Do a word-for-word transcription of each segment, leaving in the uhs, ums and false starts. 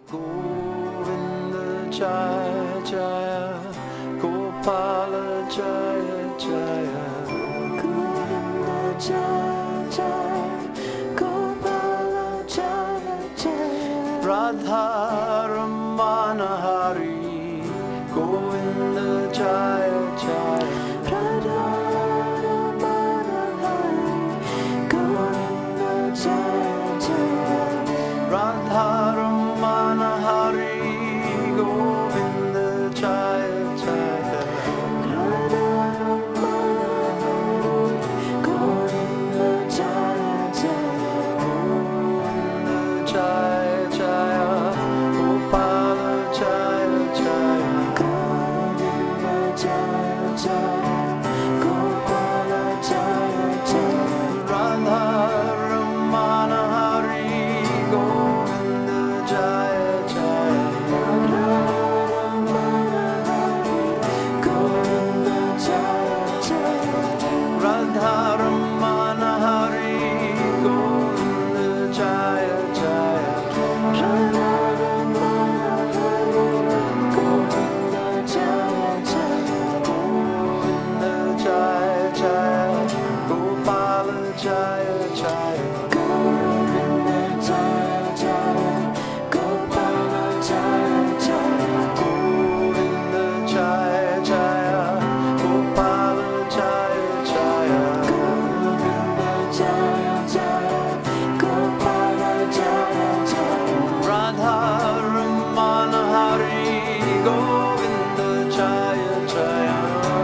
Govinda Jaya Jaya, Gopala Jaya Jaya, Govinda Jaya Jaya, Gopala Jaya Jaya, Radha Ramana Hari, Govinda Jaya Jaya, Radha Ramana Hari, Govinda Jaya Jaya, Radha Ramana Hari, Govinda Jaya Jaya, Radha Ramana Hari, Govinda Jaya Jaya, Govinda Jaya Jaya, Gopala Jaya Jaya, Govinda Jaya Jaya, Gopala Jaya Jaya, Radha Ramana Hari, Govinda Jaya Jaya, Radha Ramana Hari, Govinda Jaya Jaya, Radha Ramana Hari, Govinda Jaya Jaya, Radha Ramana Hari, Govinda Jaya Jaya, Govinda Jaya Jaya, Gopala Jaya Jaya, Govinda Jaya Jaya, Gopala Jaya Jaya, Govinda Jaya Jaya, Gopala Jaya Jaya, Govinda Jaya Jaya, Gopala Jaya Jaya, Radha Ramana Hari, Govinda Jaya Jaya,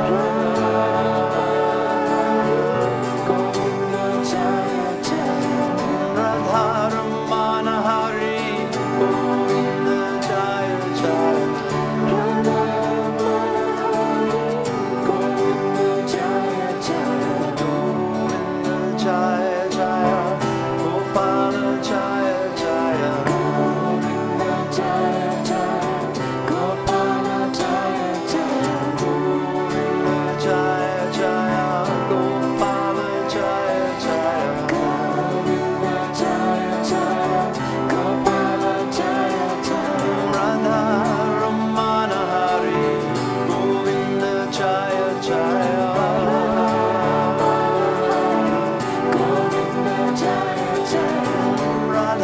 Govinda Jaya Jaya, Radha Ramana Hari, Govinda Jaya Jaya, Radha Ramana Hari, Govinda Jaya Jaya, Govinda Jaya Jaya, Gopala Jaya Jaya, Govinda Jaya Jaya, Gopala Jaya Jaya, Govinda Jaya Jaya, Gopala Jaya Jaya, Govinda Jaya Jaya, Gopala Jaya Jaya, Radha Ramana Hari, Govinda Jaya Jaya, Govinda Jaya Jaya,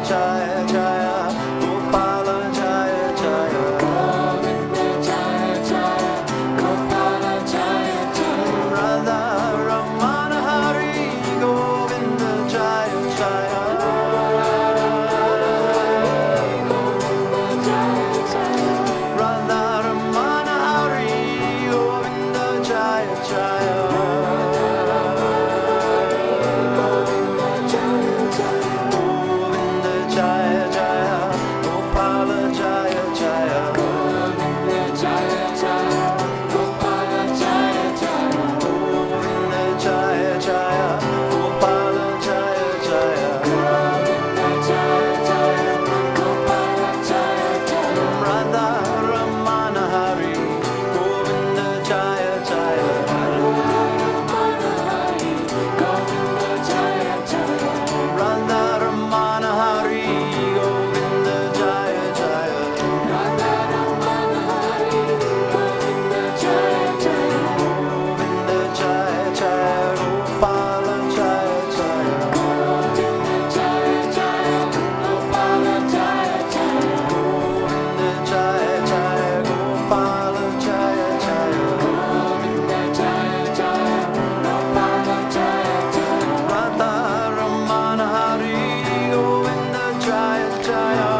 Jaya Jaya Gopala Jaya Jaya Govinda Jaya Jaya Gopala Jaya Jaya Radha Ramana Hari Govinda Jaya Jaya Radha Ramana Hari Govinda Jaya Jaya Govinda Jaya Jaya Gopala Jaya Jaya Govinda Jaya Jaya Gopala Jaya Jaya Govinda Jaya Jaya Gopala Jaya Jaya Govinda Jaya Jaya Gopala Jaya Jaya Radha Ramana Hari Govinda Jaya Jaya Radha Hari Govinda Jaya Jaya Radha Ramana Hari Govinda Jaya Jaya Radha Ramana Hari Govinda Jaya Jaya Govinda Jaya Jaya Gopala Jaya Jaya Govinda Jaya Jaya Gopala Jaya Jaya Govinda Jaya Jaya Gopala Jaya Jaya Govinda Jaya Jaya Gopala Jaya Jaya Radha Ramana Hari Govinda Jaya Jaya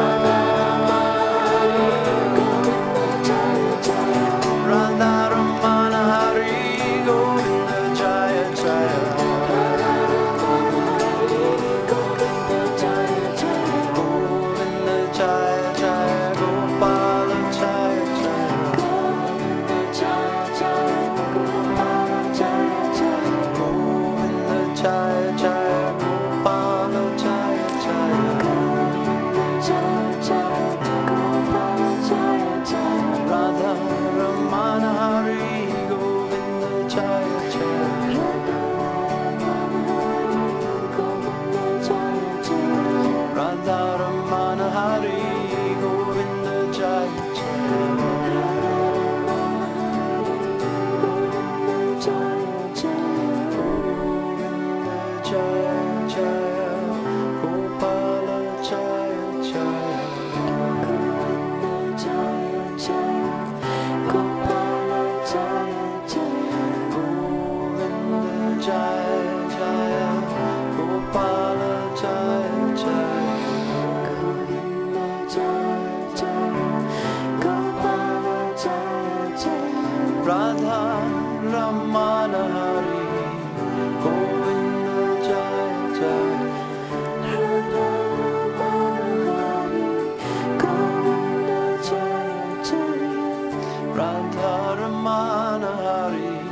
Govinda Jaya Jaya Radha Ramana Hari Govinda Jaya Jaya Govinda Jaya Jaya Govinda Jaya Jaya Gopala Jaya Jaya Govinda Jaya Jaya Gopala Jaya Jaya Govinda Jaya Jaya Gopala Jaya Jaya Govinda Jaya Jaya Gopala Jaya Jaya Radha Ramana Hari Govinda Jaya Jaya Govinda Jaya Jaya Radha Ramana Hari Govinda Jaya Jaya Govinda Jaya Jaya Govinda Jaya Jaya Gopala Jaya Jaya Govinda Jaya Jaya Gopala Jaya Jaya Govinda Jaya Jaya Gopala Jaya Jaya Govinda Jaya Jaya Gopala Jaya Jaya Radha Ramana Hari Govinda Jaya Jaya Radha Ramana Hari Govinda Jaya Jaya Radha Ramana Hari